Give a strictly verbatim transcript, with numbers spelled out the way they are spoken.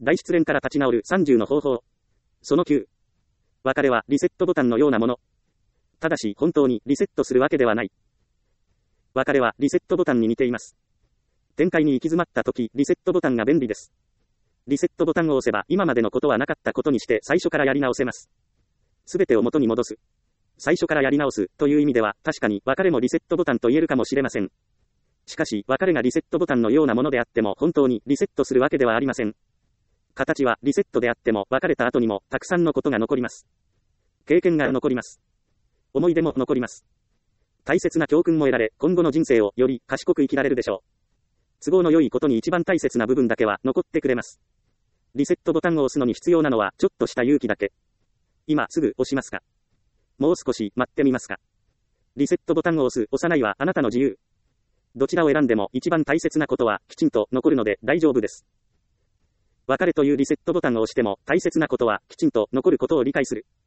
大失恋から立ち直るさんじゅうの方法。そのきゅう。別れはリセットボタンのようなもの。ただし本当にリセットするわけではない。別れはリセットボタンに似ています。展開に行き詰まった時、リセットボタンが便利です。リセットボタンを押せば今までのことはなかったことにして最初からやり直せます。すべてを元に戻す。最初からやり直すという意味では確かに別れもリセットボタンと言えるかもしれません。しかし別れがリセットボタンのようなものであっても本当にリセットするわけではありません。形はリセットであっても別れた後にもたくさんのことが残ります。経験が残ります。思い出も残ります。大切な教訓も得られ、今後の人生をより賢く生きられるでしょう。都合の良いことに一番大切な部分だけは残ってくれます。リセットボタンを押すのに必要なのはちょっとした勇気だけ。今すぐ押しますか？もう少し待ってみますか？リセットボタンを押す、押さないはあなたの自由。どちらを選んでも一番大切なことはきちんと残るので大丈夫です。別れというリセットボタンを押しても大切なことはきちんと残ることを理解する。